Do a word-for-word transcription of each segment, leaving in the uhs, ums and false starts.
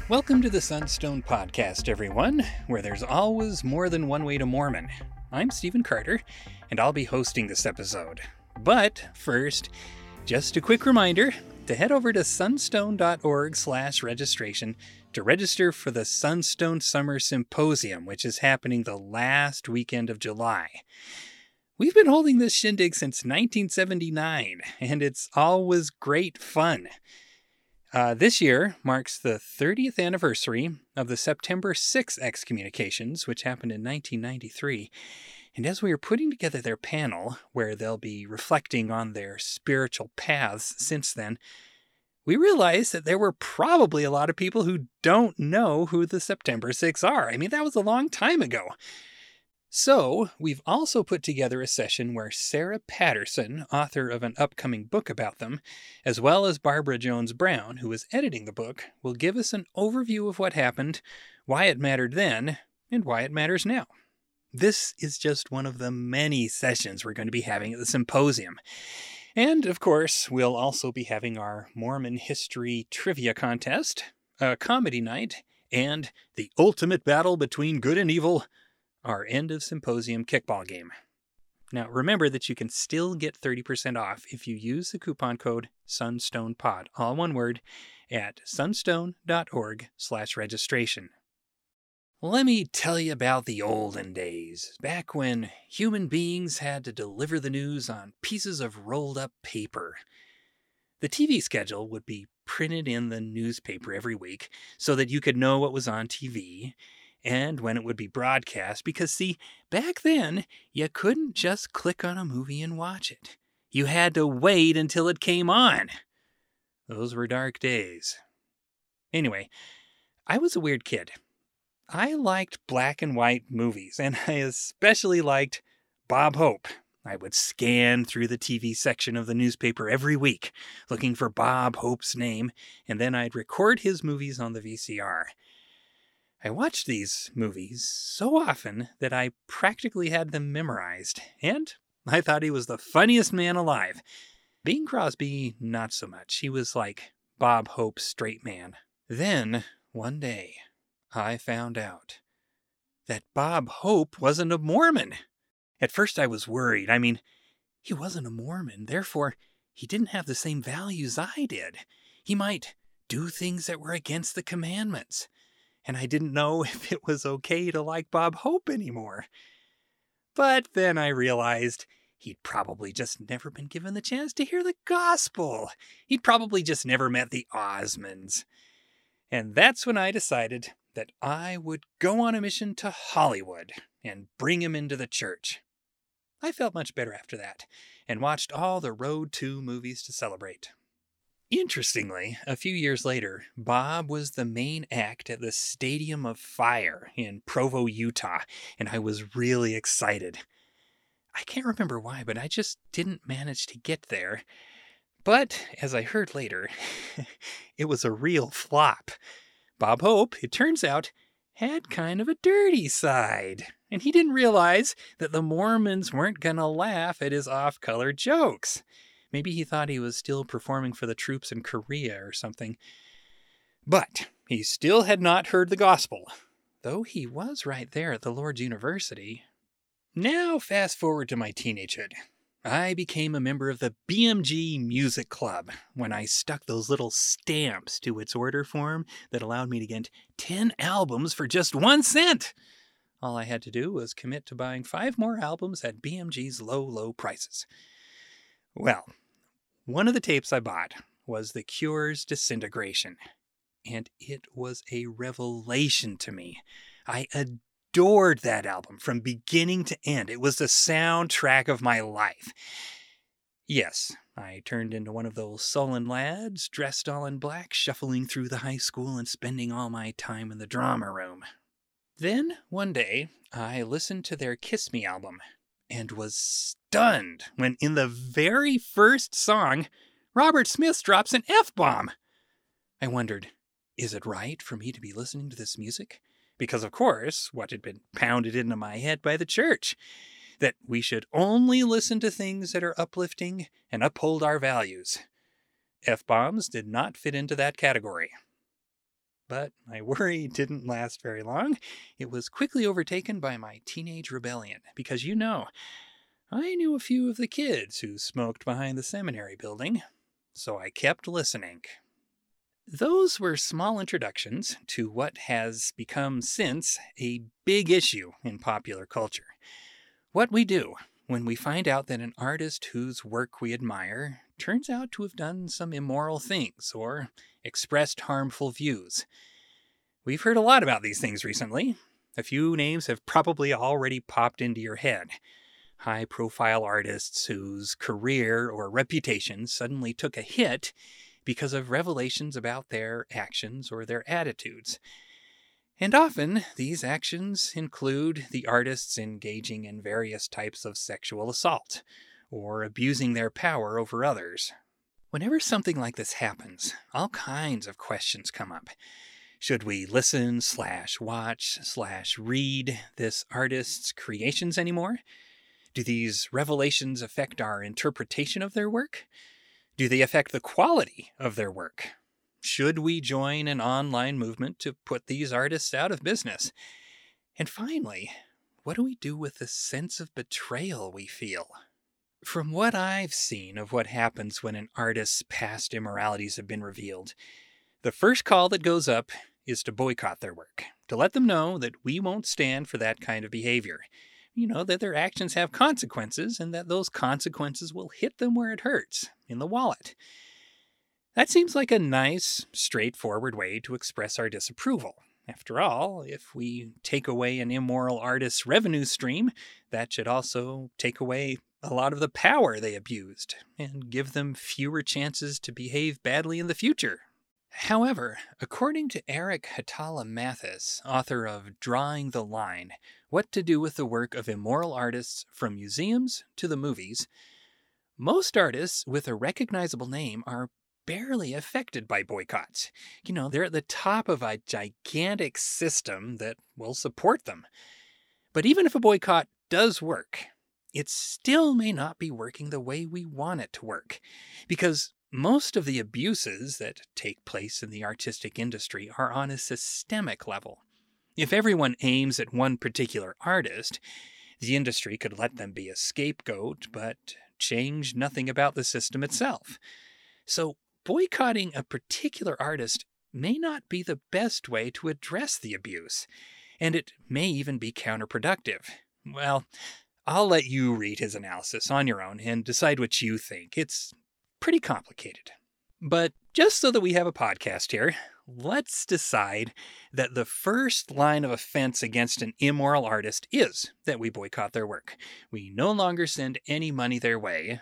Welcome to the Sunstone Podcast, everyone, where there's always more than one way to Mormon. I'm Stephen Carter, and I'll be hosting this episode. But first, just a quick reminder to head over to sunstone.org slash registration to register for the Sunstone Summer Symposium, which is happening the last weekend of July. We've been holding this shindig since nineteen seventy-nine, and it's always great fun. Uh, this year marks the thirtieth anniversary of the September sixth excommunications, which happened in nineteen ninety-three. And as we are putting together their panel, where they'll be reflecting on their spiritual paths since then, we realized that there were probably a lot of people who don't know who the September sixth are. I mean, that was a long time ago. So, we've also put together a session where Sarah Patterson, author of an upcoming book about them, as well as Barbara Jones Brown, who is editing the book, will give us an overview of what happened, why it mattered then, and why it matters now. This is just one of the many sessions we're going to be having at the symposium. And, of course, we'll also be having our Mormon history trivia contest, a comedy night, and the ultimate battle between good and evil, our end of symposium kickball game. Now, remember that you can still get thirty percent off if you use the coupon code SUNSTONEPOD, all one word, at sunstone.org slash registration. Let me tell you about the olden days, back when human beings had to deliver the news on pieces of rolled-up paper. The T V schedule would be printed in the newspaper every week so that you could know what was on T V, and when it would be broadcast, because see, back then, you couldn't just click on a movie and watch it. You had to wait until it came on. Those were dark days. Anyway, I was a weird kid. I liked black and white movies, and I especially liked Bob Hope. I would scan through the T V section of the newspaper every week, looking for Bob Hope's name, and then I'd record his movies on the V C R. I watched these movies so often that I practically had them memorized, and I thought he was the funniest man alive. Bing Crosby, not so much. He was like Bob Hope's straight man. Then, one day, I found out that Bob Hope wasn't a Mormon. At first I was worried. I mean, he wasn't a Mormon, therefore he didn't have the same values I did. He might do things that were against the commandments. And I didn't know if it was okay to like Bob Hope anymore. But then I realized he'd probably just never been given the chance to hear the gospel. He'd probably just never met the Osmonds. And that's when I decided that I would go on a mission to Hollywood and bring him into the church. I felt much better after that, and watched all the Road to movies to celebrate. Interestingly, a few years later, Bob was the main act at the Stadium of Fire in Provo, Utah, and I was really excited. I can't remember why, but I just didn't manage to get there. But, as I heard later, it was a real flop. Bob Hope, it turns out, had kind of a dirty side, and he didn't realize that the Mormons weren't going to laugh at his off-color jokes. Maybe he thought he was still performing for the troops in Korea or something. But he still had not heard the gospel, though he was right there at the Lord's University. Now fast forward to my teenagehood. I became a member of the B M G Music Club when I stuck those little stamps to its order form that allowed me to get ten albums for just one cent. All I had to do was commit to buying five more albums at B M G's low, low prices. Well, one of the tapes I bought was The Cure's Disintegration, and it was a revelation to me. I adored that album from beginning to end. It was the soundtrack of my life. Yes, I turned into one of those sullen lads, dressed all in black, shuffling through the high school and spending all my time in the drama room. Then, one day, I listened to their Kiss Me album, and was stunned when in the very first song, Robert Smith drops an F-bomb. I wondered, is it right for me to be listening to this music? Because, of course, what had been pounded into my head by the church, that we should only listen to things that are uplifting and uphold our values. F-bombs did not fit into that category. but my worry didn't last very long. It was quickly overtaken by my teenage rebellion, because you know, I knew a few of the kids who smoked behind the seminary building, so I kept listening. Those were small introductions to what has become since a big issue in popular culture. What we do when we find out that an artist whose work we admire turns out to have done some immoral things or expressed harmful views. We've heard a lot about these things recently. A few names have probably already popped into your head. High-profile artists whose career or reputation suddenly took a hit because of revelations about their actions or their attitudes. And often, these actions include the artists engaging in various types of sexual assault, or abusing their power over others. Whenever something like this happens, all kinds of questions come up. Should we listen slash watch slash read this artist's creations anymore? Do these revelations affect our interpretation of their work? Do they affect the quality of their work? Should we join an online movement to put these artists out of business? And finally, what do we do with the sense of betrayal we feel? From what I've seen of what happens when an artist's past immoralities have been revealed, the first call that goes up is to boycott their work, to let them know that we won't stand for that kind of behavior. You know, that their actions have consequences and that those consequences will hit them where it hurts, in the wallet. That seems like a nice, straightforward way to express our disapproval. After all, if we take away an immoral artist's revenue stream, that should also take away a lot of the power they abused and give them fewer chances to behave badly in the future. However, according to Eric Hatala Mathis, author of Drawing the Line, What to Do with the Work of Immoral Artists from Museums to the Movies, most artists with a recognizable name are barely affected by boycotts. You know, they're at the top of a gigantic system that will support them. But even if a boycott does work, it still may not be working the way we want it to work, because most of the abuses that take place in the artistic industry are on a systemic level. If everyone aims at one particular artist, the industry could let them be a scapegoat, but change nothing about the system itself. So boycotting a particular artist may not be the best way to address the abuse, and it may even be counterproductive. Well, I'll let you read his analysis on your own and decide what you think. It's pretty complicated. But just so that we have a podcast here, let's decide that the first line of offense against an immoral artist is that we boycott their work. We no longer send any money their way,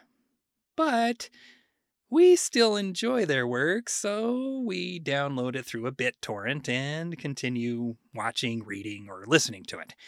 but we still enjoy their work, so we download it through a BitTorrent and continue watching, reading, or listening to it.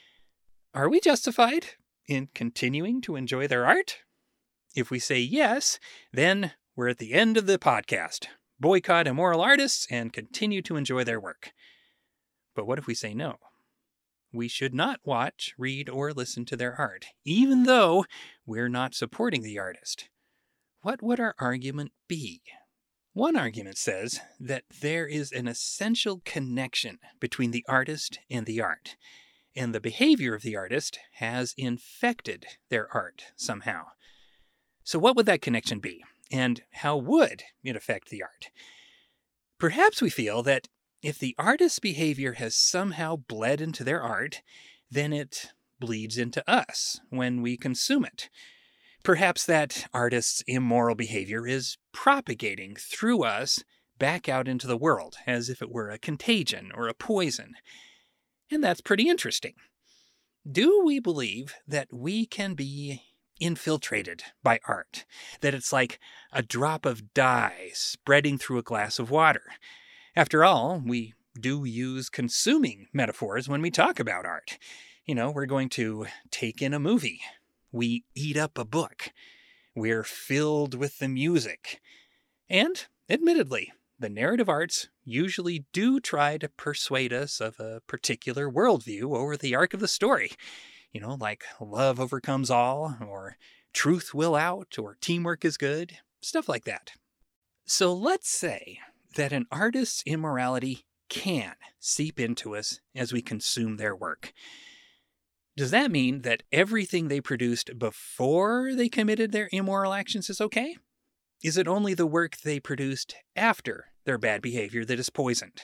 Are we justified in continuing to enjoy their art? If we say yes, then we're at the end of the podcast. Boycott immoral artists and continue to enjoy their work. But what if we say no? We should not watch, read, or listen to their art, even though we're not supporting the artist. What would our argument be? One argument says that there is an essential connection between the artist and the art, and the behavior of the artist has infected their art somehow. So what would that connection be, and how would it affect the art? Perhaps we feel that if the artist's behavior has somehow bled into their art, then it bleeds into us when we consume it. Perhaps that artist's immoral behavior is propagating through us back out into the world, as if it were a contagion or a poison. And that's pretty interesting. Do we believe that we can be infiltrated by art? That it's like a drop of dye spreading through a glass of water? After all, we do use consuming metaphors when we talk about art. You know, we're going to take in a movie. We eat up a book. We're filled with the music. And, admittedly, the narrative arts usually do try to persuade us of a particular worldview over the arc of the story. You know, like love overcomes all, or truth will out, or teamwork is good, stuff like that. So let's say that an artist's immorality can seep into us as we consume their work. Does that mean that everything they produced before they committed their immoral actions is okay? Is it only the work they produced after their bad behavior that is poisoned?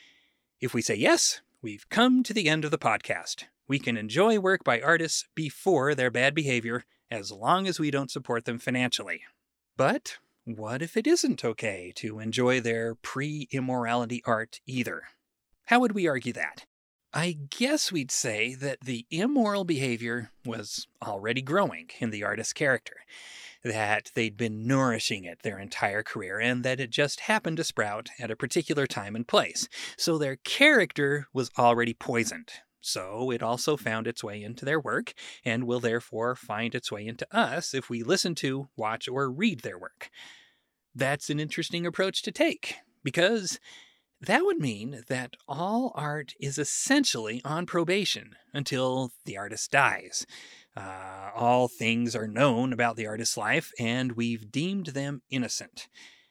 If we say yes, we've come to the end of the podcast. We can enjoy work by artists before their bad behavior as long as we don't support them financially. But what if it isn't okay to enjoy their pre-immorality art either? How would we argue that? I guess we'd say that the immoral behavior was already growing in the artist's character, that they'd been nourishing it their entire career, and that it just happened to sprout at a particular time and place. So their character was already poisoned. So it also found its way into their work, and will therefore find its way into us if we listen to, watch, or read their work. That's an interesting approach to take, because that would mean that all art is essentially on probation until the artist dies. Uh, all things are known about the artist's life, and we've deemed them innocent.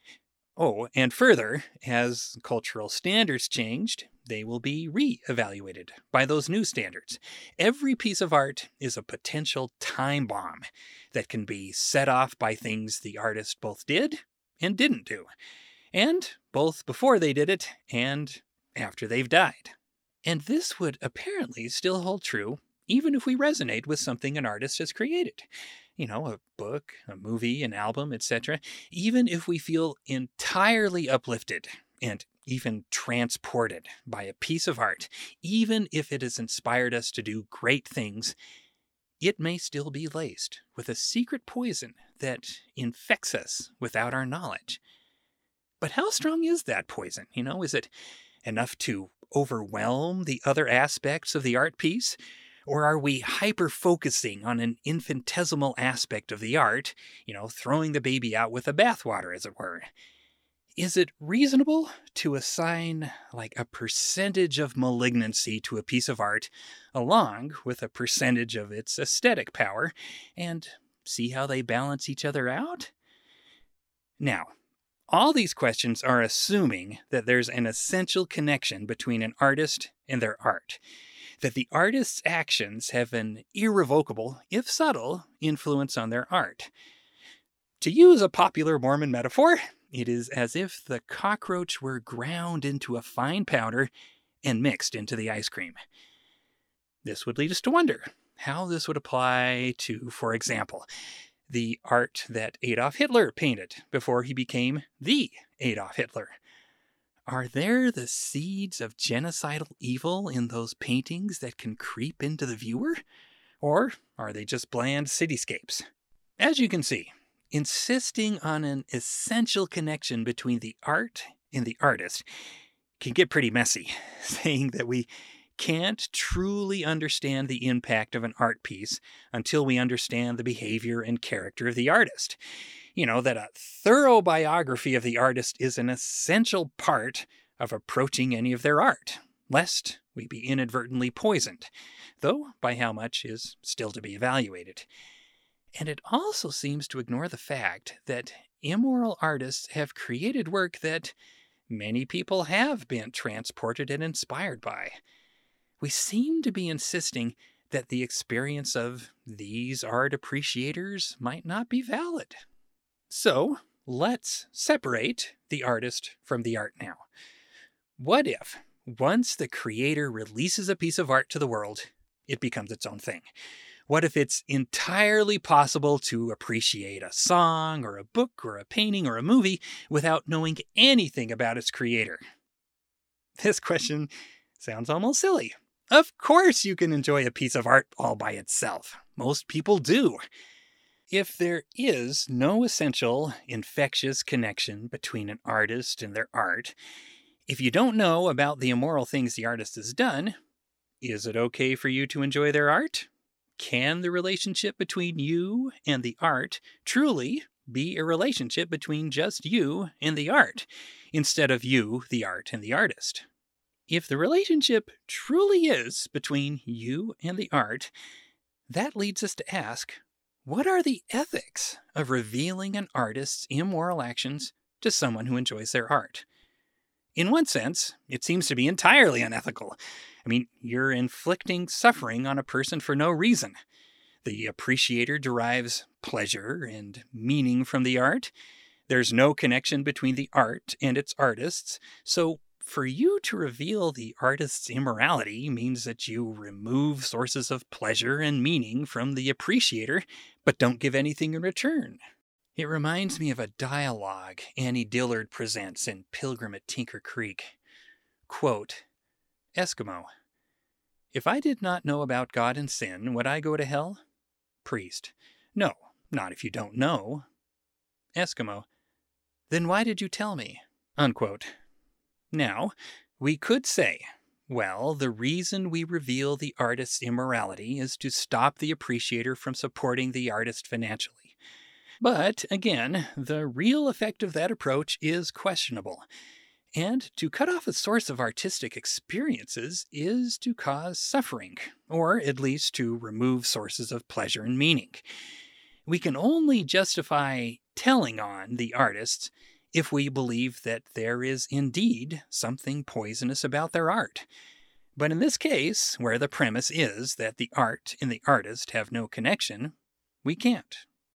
Oh, and further, as cultural standards changed, they will be re-evaluated by those new standards. Every piece of art is a potential time bomb that can be set off by things the artist both did and didn't do, and both before they did it and after they've died. And this would apparently still hold true even if we resonate with something an artist has created. You know, a book, a movie, an album, et cetera. Even if we feel entirely uplifted and even transported by a piece of art, even if it has inspired us to do great things, it may still be laced with a secret poison that infects us without our knowledge. But how strong is that poison? You know, is it enough to overwhelm the other aspects of the art piece? Or are we hyper-focusing on an infinitesimal aspect of the art, you know, throwing the baby out with the bathwater, as it were? Is it reasonable to assign, like, a percentage of malignancy to a piece of art, along with a percentage of its aesthetic power, and see how they balance each other out? Now, all these questions are assuming that there's an essential connection between an artist and their art, that the artist's actions have an irrevocable, if subtle, influence on their art. To use a popular Mormon metaphor, it is as if the cockroach were ground into a fine powder and mixed into the ice cream. This would lead us to wonder how this would apply to, for example, the art that Adolf Hitler painted before he became the Adolf Hitler. Are there the seeds of genocidal evil in those paintings that can creep into the viewer? Or are they just bland cityscapes? As you can see, insisting on an essential connection between the art and the artist can get pretty messy, saying that we can't truly understand the impact of an art piece until we understand the behavior and character of the artist. You know, that a thorough biography of the artist is an essential part of approaching any of their art, lest we be inadvertently poisoned, though by how much is still to be evaluated. And it also seems to ignore the fact that immoral artists have created work that many people have been transported and inspired by. We seem to be insisting that the experience of these art appreciators might not be valid. So, let's separate the artist from the art now. What if, once the creator releases a piece of art to the world, it becomes its own thing? What if it's entirely possible to appreciate a song or a book or a painting or a movie without knowing anything about its creator? This question sounds almost silly. Of course you can enjoy a piece of art all by itself. Most people do. If there is no essential, infectious connection between an artist and their art, if you don't know about the immoral things the artist has done, is it okay for you to enjoy their art? Can the relationship between you and the art truly be a relationship between just you and the art, instead of you, the art, and the artist? If the relationship truly is between you and the art, that leads us to ask, what are the ethics of revealing an artist's immoral actions to someone who enjoys their art? In one sense, it seems to be entirely unethical. I mean, you're inflicting suffering on a person for no reason. The appreciator derives pleasure and meaning from the art. There's no connection between the art and its artists, so for you to reveal the artist's immorality means that you remove sources of pleasure and meaning from the appreciator, but don't give anything in return. It reminds me of a dialogue Annie Dillard presents in Pilgrim at Tinker Creek. Quote, Eskimo, if I did not know about God and sin, would I go to hell? Priest, no, not if you don't know. Eskimo, then why did you tell me? Unquote. Now, we could say, well, the reason we reveal the artist's immorality is to stop the appreciator from supporting the artist financially. But, again, the real effect of that approach is questionable. And to cut off a source of artistic experiences is to cause suffering, or at least to remove sources of pleasure and meaning. We can only justify telling on the artists if we believe that there is indeed something poisonous about their art. But in this case, where the premise is that the art and the artist have no connection, we can't.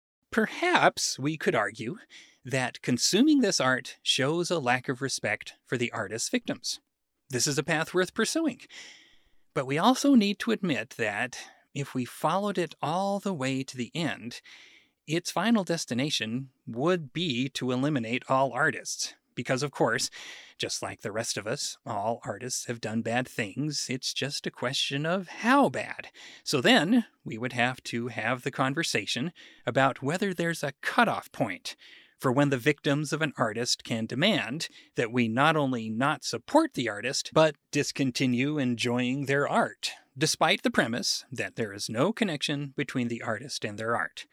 Perhaps we could argue that consuming this art shows a lack of respect for the artist's victims. This is a path worth pursuing. But we also need to admit that if we followed it all the way to the end, its final destination would be to eliminate all artists. Because, of course, just like the rest of us, all artists have done bad things. It's just a question of how bad. So then we would have to have the conversation about whether there's a cutoff point for when the victims of an artist can demand that we not only not support the artist, but discontinue enjoying their art, despite the premise that there is no connection between the artist and their art.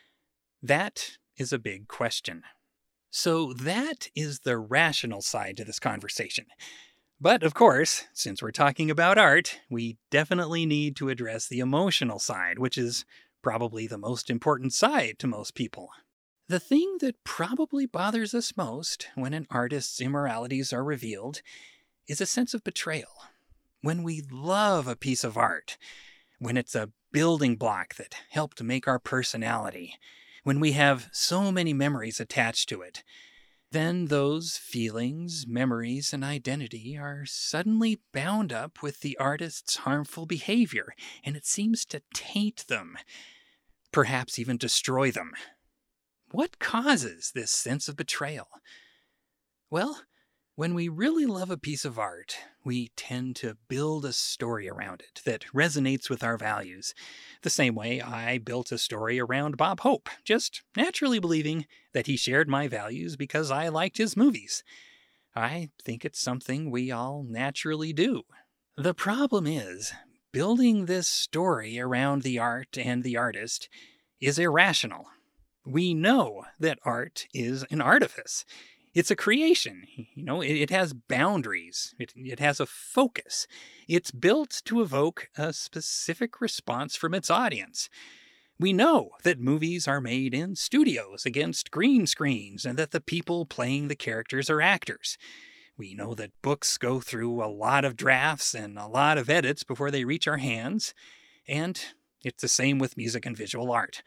That is a big question. So that is the rational side to this conversation. But of course, since we're talking about art, we definitely need to address the emotional side, which is probably the most important side to most people. The thing that probably bothers us most when an artist's immoralities are revealed is a sense of betrayal. When we love a piece of art, when it's a building block that helped make our personality, when we have so many memories attached to it, then those feelings, memories, and identity are suddenly bound up with the artist's harmful behavior, and it seems to taint them, perhaps even destroy them. What causes this sense of betrayal? Well, when we really love a piece of art, we tend to build a story around it that resonates with our values. The same way I built a story around Bob Hope, just naturally believing that he shared my values because I liked his movies. I think it's something we all naturally do. The problem is, building this story around the art and the artist is irrational. We know that art is an artifice. It's a creation, you know, it, it has boundaries, it, it has a focus. It's built to evoke a specific response from its audience. We know that movies are made in studios against green screens and that the people playing the characters are actors. We know that books go through a lot of drafts and a lot of edits before they reach our hands, and it's the same with music and visual art.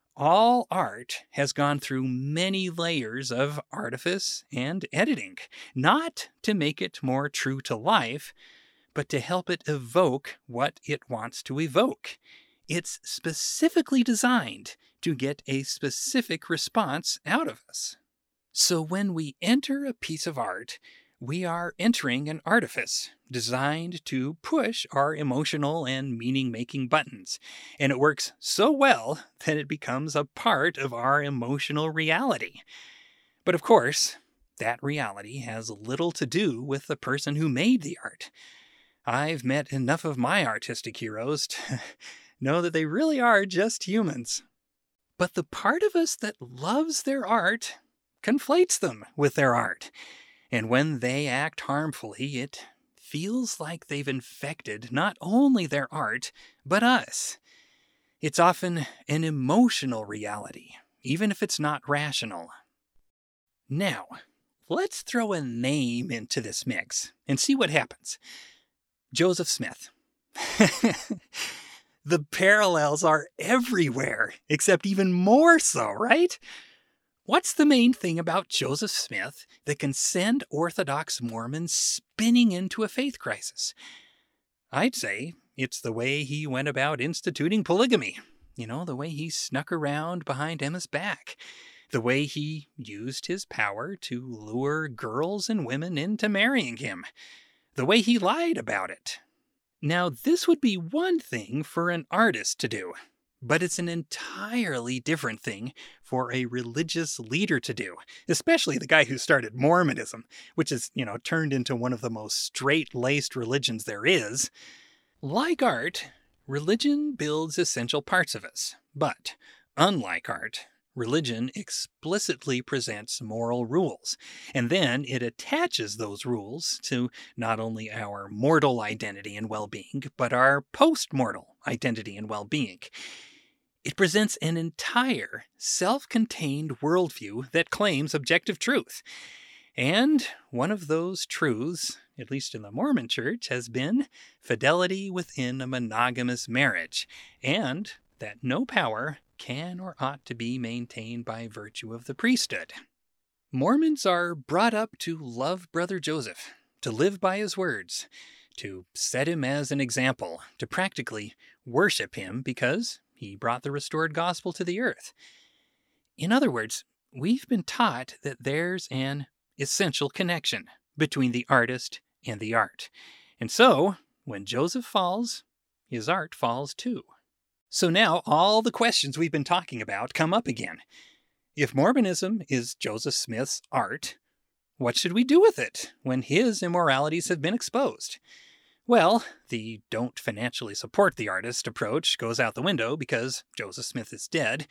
All art has gone through many layers of artifice and editing, not to make it more true to life, but to help it evoke what it wants to evoke. It's specifically designed to get a specific response out of us. So when we enter a piece of art, we are entering an artifice designed to push our emotional and meaning-making buttons, and it works so well that it becomes a part of our emotional reality. But of course, that reality has little to do with the person who made the art. I've met enough of my artistic heroes to know that they really are just humans. But the part of us that loves their art conflates them with their art. And when they act harmfully, it feels like they've infected not only their art, but us. It's often an emotional reality, even if it's not rational. Now, let's throw a name into this mix and see what happens. Joseph Smith. The parallels are everywhere, except even more so, right? What's the main thing about Joseph Smith that can send Orthodox Mormons spinning into a faith crisis? I'd say it's the way he went about instituting polygamy. You know, the way he snuck around behind Emma's back. The way he used his power to lure girls and women into marrying him. The way he lied about it. Now, this would be one thing for an artist to do, but it's an entirely different thing for a religious leader to do, especially the guy who started Mormonism, which is, you know, turned into one of the most straight-laced religions there is. Like art, religion builds essential parts of us, but unlike art, religion explicitly presents moral rules, and then it attaches those rules to not only our mortal identity and well-being, but our post-mortal identity and well-being. It presents an entire, self-contained worldview that claims objective truth. And one of those truths, at least in the Mormon Church, has been fidelity within a monogamous marriage, and that no power can or ought to be maintained by virtue of the priesthood. Mormons are brought up to love Brother Joseph, to live by his words, to set him as an example, to practically worship him because he brought the restored gospel to the earth. In other words, we've been taught that there's an essential connection between the artist and the art. And so, when Joseph falls, his art falls too. So now all the questions we've been talking about come up again. If Mormonism is Joseph Smith's art, what should we do with it when his immoralities have been exposed? Well, the don't financially support the artist approach goes out the window because Joseph Smith is dead.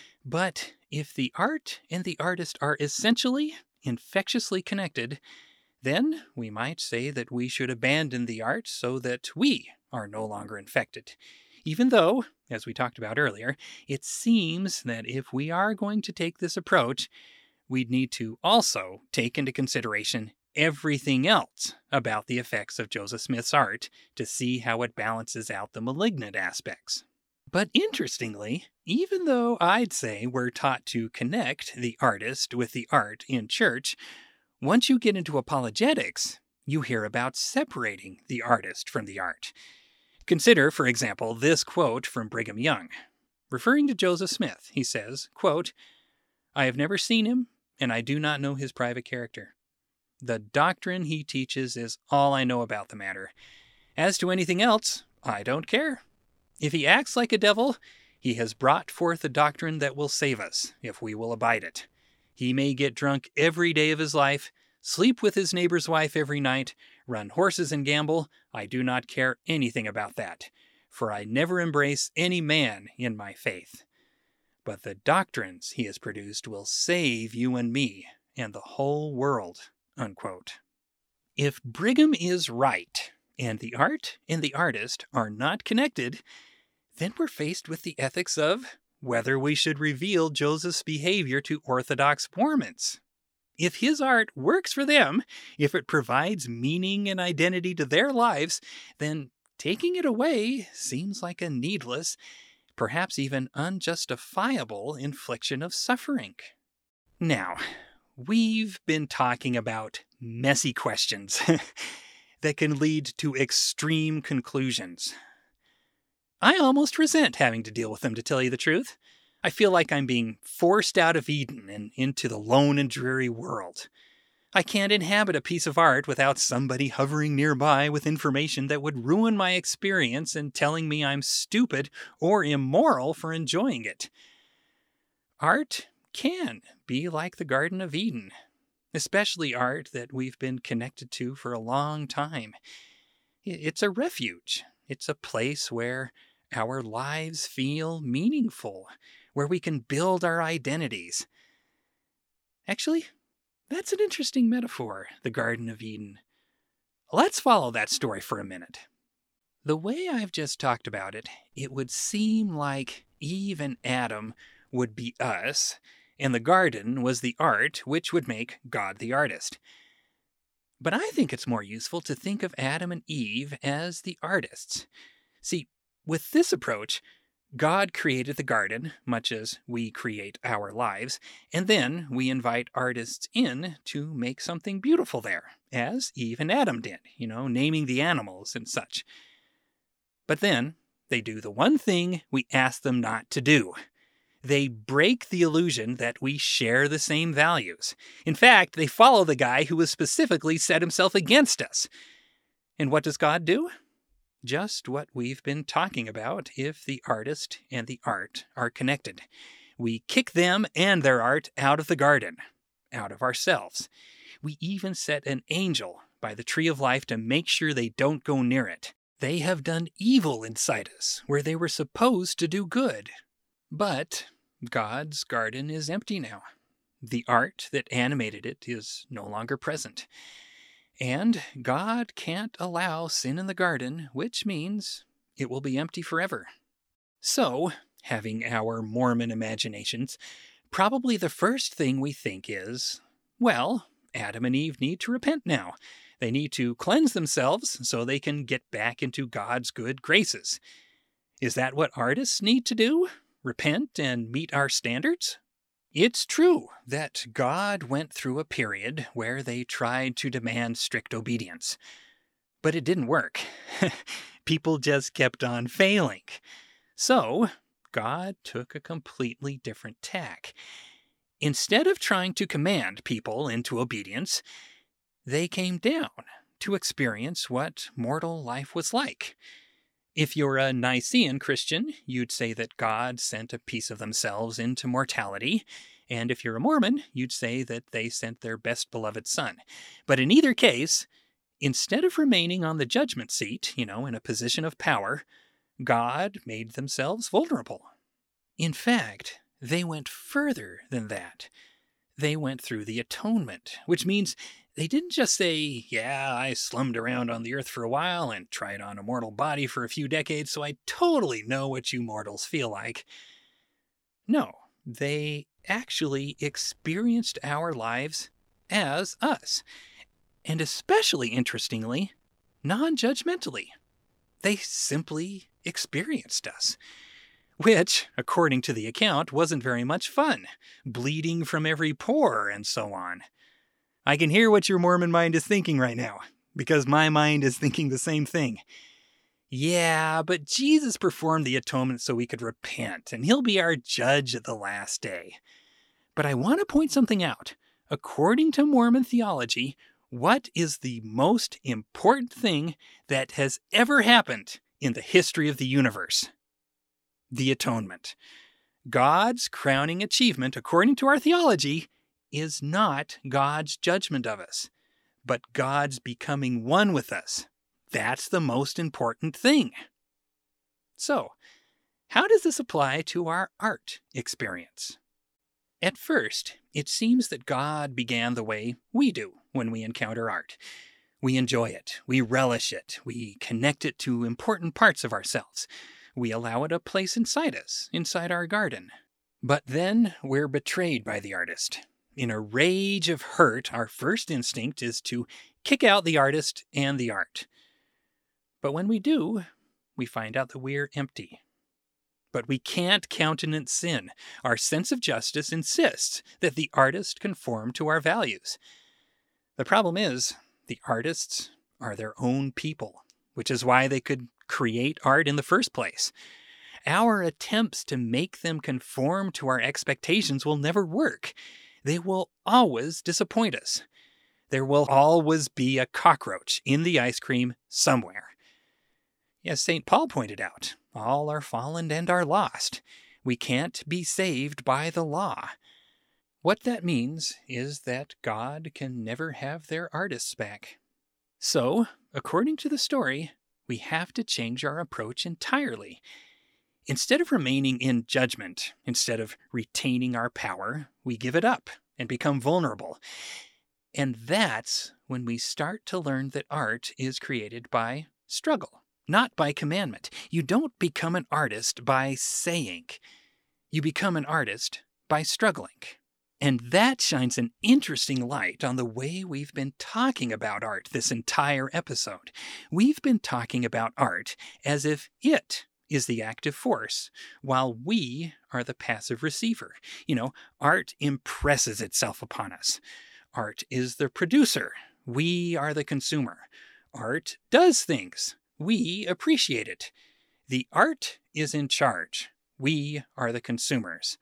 But if the art and the artist are essentially, infectiously connected, then we might say that we should abandon the art so that we are no longer infected. Even though, as we talked about earlier, it seems that if we are going to take this approach, we'd need to also take into consideration everything else about the effects of Joseph Smith's art to see how it balances out the malignant aspects. But interestingly, even though I'd say we're taught to connect the artist with the art in church, once you get into apologetics, you hear about separating the artist from the art. Consider, for example, this quote from Brigham Young. Referring to Joseph Smith, he says, quote, "I have never seen him, and I do not know his private character. The doctrine he teaches is all I know about the matter. As to anything else, I don't care. If he acts like a devil, he has brought forth a doctrine that will save us, if we will abide it. He may get drunk every day of his life, sleep with his neighbor's wife every night, run horses and gamble. I do not care anything about that, for I never embrace any man in my faith. But the doctrines he has produced will save you and me and the whole world." Unquote. If Brigham is right, and the art and the artist are not connected, then we're faced with the ethics of whether we should reveal Joseph's behavior to Orthodox Mormons. If his art works for them, if it provides meaning and identity to their lives, then taking it away seems like a needless, perhaps even unjustifiable infliction of suffering. Now, we've been talking about messy questions that can lead to extreme conclusions. I almost resent having to deal with them, to tell you the truth. I feel like I'm being forced out of Eden and into the lone and dreary world. I can't inhabit a piece of art without somebody hovering nearby with information that would ruin my experience and telling me I'm stupid or immoral for enjoying it. Art can be like the Garden of Eden, especially art that we've been connected to for a long time. It's a refuge. It's a place where our lives feel meaningful, where we can build our identities. Actually, that's an interesting metaphor, the Garden of Eden. Let's follow that story for a minute. The way I've just talked about it, it would seem like Eve and Adam would be us, and the garden was the art which would make God the artist. But I think it's more useful to think of Adam and Eve as the artists. See, with this approach, God created the garden, much as we create our lives, and then we invite artists in to make something beautiful there, as Eve and Adam did, you know, naming the animals and such. But then they do the one thing we ask them not to do. They break the illusion that we share the same values. In fact, they follow the guy who has specifically set himself against us. And what does God do? Just what we've been talking about if the artist and the art are connected. We kick them and their art out of the garden, out of ourselves. We even set an angel by the tree of life to make sure they don't go near it. They have done evil inside us where they were supposed to do good. But God's garden is empty now. The art that animated it is no longer present. And God can't allow sin in the garden, which means it will be empty forever. So, having our Mormon imaginations, probably the first thing we think is, well, Adam and Eve need to repent now. They need to cleanse themselves so they can get back into God's good graces. Is that what artists need to do? Repent and meet our standards? It's true that God went through a period where they tried to demand strict obedience. But it didn't work. People just kept on failing. So, God took a completely different tack. Instead of trying to command people into obedience, they came down to experience what mortal life was like. If you're a Nicene Christian, you'd say that God sent a piece of themselves into mortality, and if you're a Mormon, you'd say that they sent their best beloved son. But in either case, instead of remaining on the judgment seat, you know, in a position of power, God made themselves vulnerable. In fact, they went further than that. They went through the atonement, which means they didn't just say, yeah, I slummed around on the earth for a while and tried on a mortal body for a few decades, so I totally know what you mortals feel like. No, they actually experienced our lives as us. And especially interestingly, non-judgmentally. They simply experienced us. Which, according to the account, wasn't very much fun. Bleeding from every pore and so on. I can hear what your Mormon mind is thinking right now, because my mind is thinking the same thing. Yeah, but Jesus performed the atonement so we could repent, and he'll be our judge at the last day. But I want to point something out. According to Mormon theology, what is the most important thing that has ever happened in the history of the universe? The atonement. God's crowning achievement, according to our theology, is not God's judgment of us, but God's becoming one with us. That's the most important thing. So, how does this apply to our art experience? At first, it seems that God began the way we do when we encounter art. We enjoy it, we relish it, we connect it to important parts of ourselves. We allow it a place inside us, inside our garden. But then we're betrayed by the artist. In a rage of hurt, our first instinct is to kick out the artist and the art. But when we do, we find out that we're empty. But we can't countenance sin. Our sense of justice insists that the artist conform to our values. The problem is, the artists are their own people, which is why they could create art in the first place. Our attempts to make them conform to our expectations will never work. They will always disappoint us. There will always be a cockroach in the ice cream somewhere. As Saint Paul pointed out, all are fallen and are lost. We can't be saved by the law. What that means is that God can never have their artists back. So, according to the story, we have to change our approach entirely. Instead of remaining in judgment, instead of retaining our power, we give it up and become vulnerable. And that's when we start to learn that art is created by struggle, not by commandment. You don't become an artist by saying. You become an artist by struggling, And that shines an interesting light on the way we've been talking about art this entire episode. We've been talking about art as if it is the active force, while we are the passive receiver. You know, art impresses itself upon us. Art is the producer. We are the consumer. Art does things. We appreciate it. The art is in charge. We are the consumers.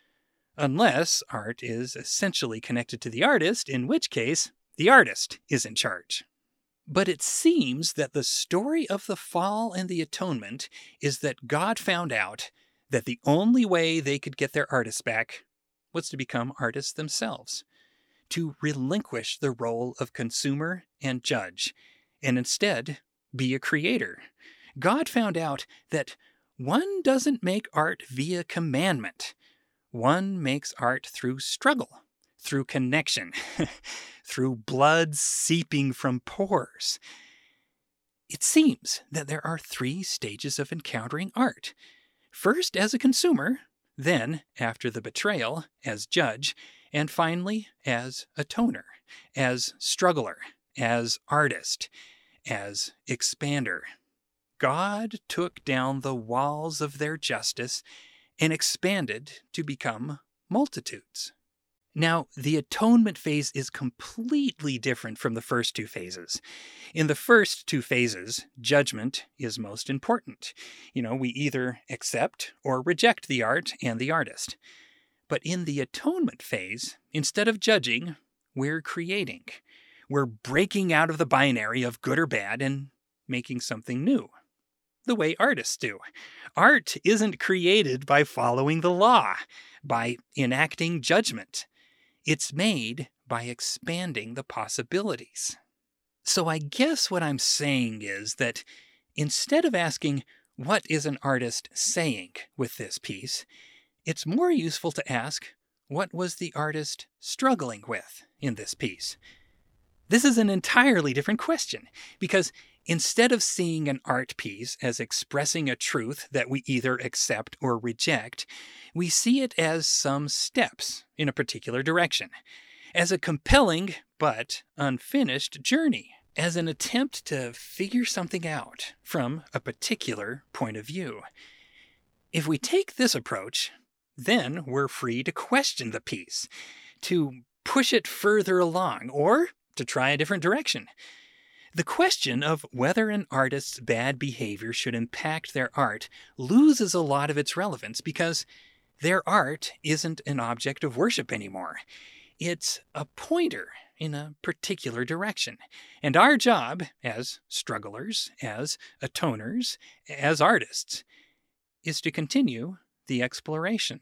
Unless art is essentially connected to the artist, in which case, the artist is in charge. But it seems that the story of the fall and the atonement is that God found out that the only way they could get their artists back was to become artists themselves, to relinquish the role of consumer and judge, and instead be a creator. God found out that one doesn't make art via commandment. One makes art through struggle, through connection, through blood seeping from pores. It seems that there are three stages of encountering art. First as a consumer, then, after the betrayal, as judge, and finally as atoner, as struggler, as artist, as expander. God took down the walls of their justice and expanded to become multitudes. Now, the atonement phase is completely different from the first two phases. In the first two phases, judgment is most important. You know, we either accept or reject the art and the artist. But in the atonement phase, instead of judging, we're creating. We're breaking out of the binary of good or bad and making something new. The way artists do. Art isn't created by following the law, by enacting judgment. It's made by expanding the possibilities. So I guess what I'm saying is that instead of asking, what is an artist saying with this piece, it's more useful to ask, what was the artist struggling with in this piece? This is an entirely different question, because instead of seeing an art piece as expressing a truth that we either accept or reject, we see it as some steps in a particular direction, as a compelling but unfinished journey, as an attempt to figure something out from a particular point of view. If we take this approach, then we're free to question the piece, to push it further along, or to try a different direction. The question of whether an artist's bad behavior should impact their art loses a lot of its relevance because their art isn't an object of worship anymore. It's a pointer in a particular direction. And our job, as strugglers, as atoners, as artists, is to continue the exploration.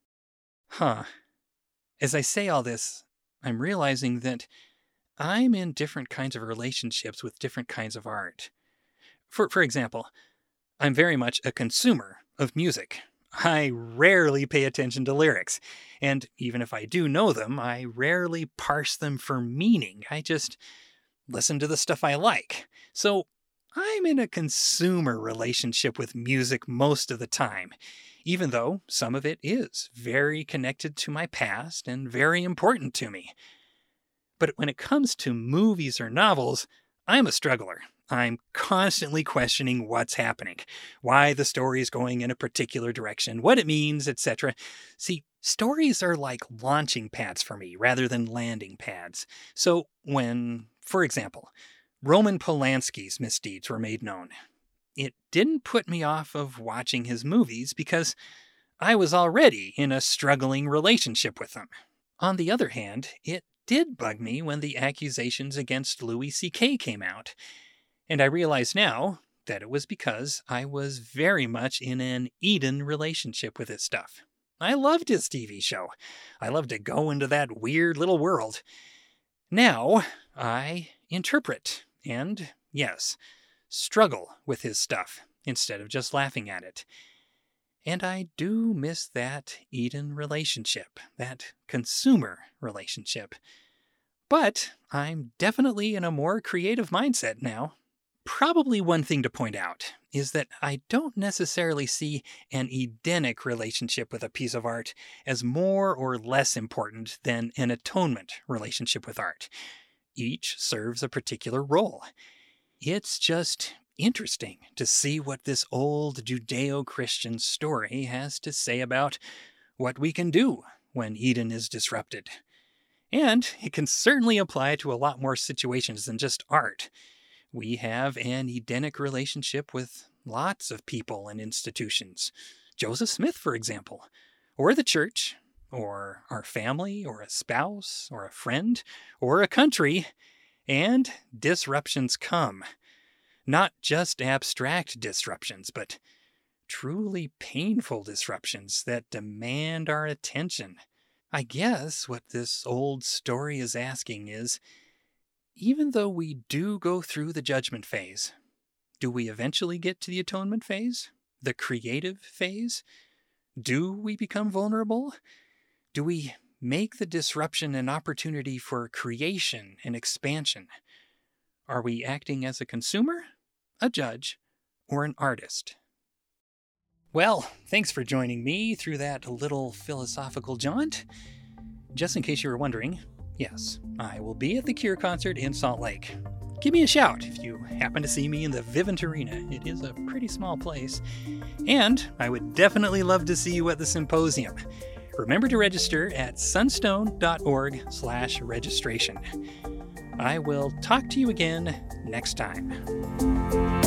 Huh. As I say all this, I'm realizing that I'm in different kinds of relationships with different kinds of art. For, for example, I'm very much a consumer of music. I rarely pay attention to lyrics, and even if I do know them, I rarely parse them for meaning. I just listen to the stuff I like. So I'm in a consumer relationship with music most of the time, even though some of it is very connected to my past and very important to me. But when it comes to movies or novels, I'm a struggler. I'm constantly questioning what's happening, why the story is going in a particular direction, what it means, et cetera. See, stories are like launching pads for me rather than landing pads. So when, for example, Roman Polanski's misdeeds were made known, it didn't put me off of watching his movies because I was already in a struggling relationship with them. On the other hand, it did bug me when the accusations against Louis C K came out. And I realize now that it was because I was very much in an Eden relationship with his stuff. I loved his T V show. I loved to go into that weird little world. Now, I interpret and, yes, struggle with his stuff instead of just laughing at it. And I do miss that Eden relationship, that consumer relationship. But I'm definitely in a more creative mindset now. Probably one thing to point out is that I don't necessarily see an Edenic relationship with a piece of art as more or less important than an atonement relationship with art. Each serves a particular role. It's just interesting to see what this old Judeo-Christian story has to say about what we can do when Eden is disrupted. And it can certainly apply to a lot more situations than just art. We have an Edenic relationship with lots of people and institutions. Joseph Smith, for example, or the church, or our family, or a spouse, or a friend, or a country, and disruptions come. Not just abstract disruptions, but truly painful disruptions that demand our attention. I guess what this old story is asking is, even though we do go through the judgment phase, do we eventually get to the atonement phase? The creative phase? Do we become vulnerable? Do we make the disruption an opportunity for creation and expansion? Are we acting as a consumer, a judge, or an artist? Well, thanks for joining me through that little philosophical jaunt. Just in case you were wondering, yes, I will be at the Cure concert in Salt Lake. Give me a shout if you happen to see me in the Vivint Arena. It is a pretty small place. And I would definitely love to see you at the symposium. Remember to register at sunstone.org slash registration. I will talk to you again next time.